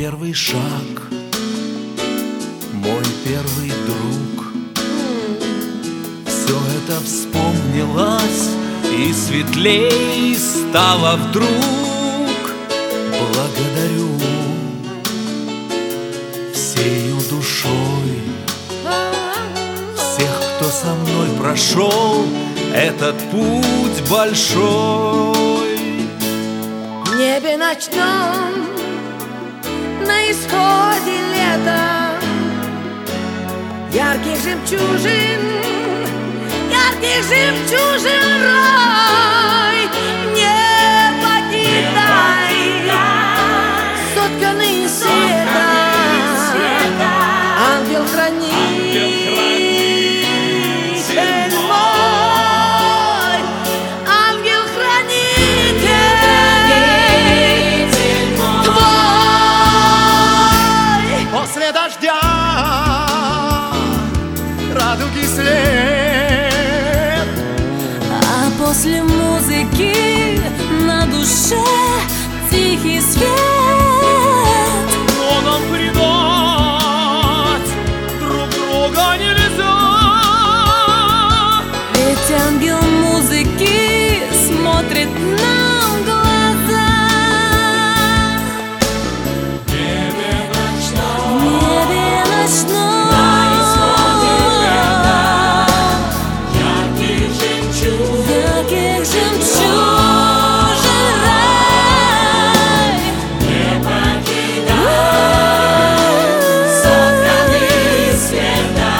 первый шаг, мой первый друг. Все это вспомнилось и светлей стало вдруг. Благодарю всею душой всех, кто со мной прошел этот путь большой. В небе ночном, на исходе лета, ярких жемчужин рой. Не покидай, сотканный из света, ангел-хранитель мой, ангел-хранитель твой. После дождя радуги след, а после музыки на душе тихий свет. но нам предать друг друга нельзя. Ведь ангел музыки смотрит нам в глаза. В небе ночном, ярких жемчужин рай. Не покидай, сотканный из света,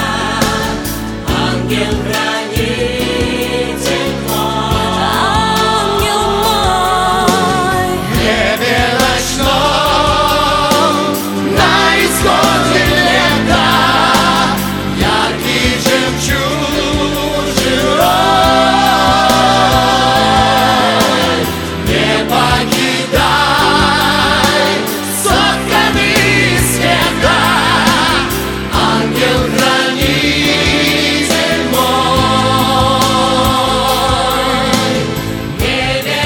ангел-хранитель мой, ангел мой. В небе ночном, на исходе лета, яркий жемчужин рай. Не покидай, сотканный из света, ангел-хранитель мой. В небе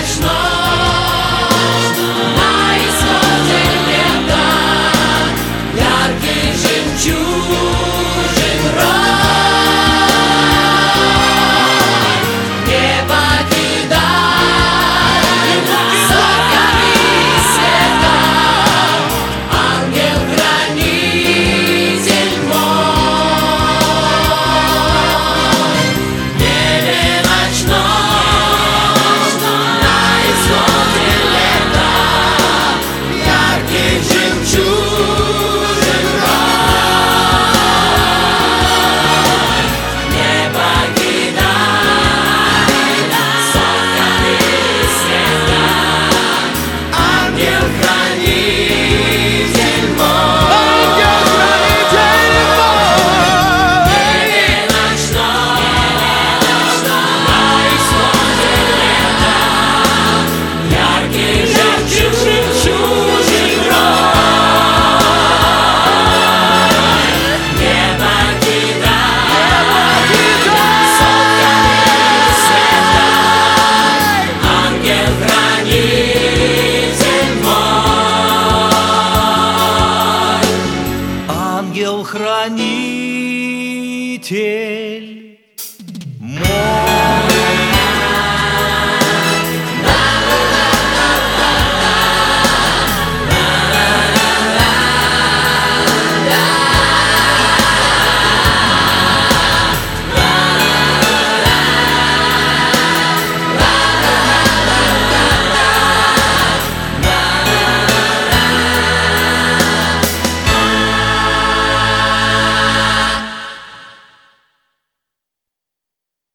ночном, на исходе лета, яркий жемчужин рай. Не покидай, сотканный из света, ангел-хранитель мой. В небе ночном, на исходе лета, ярких жемчужин рай. Не покидай, сотканный из света, ангел-хранитель мой. В небе ночном, на исходе лета, ярких жемчужин рай. Не покидай, сотканный из света, ангел-хранитель мой. Ангел-хранитель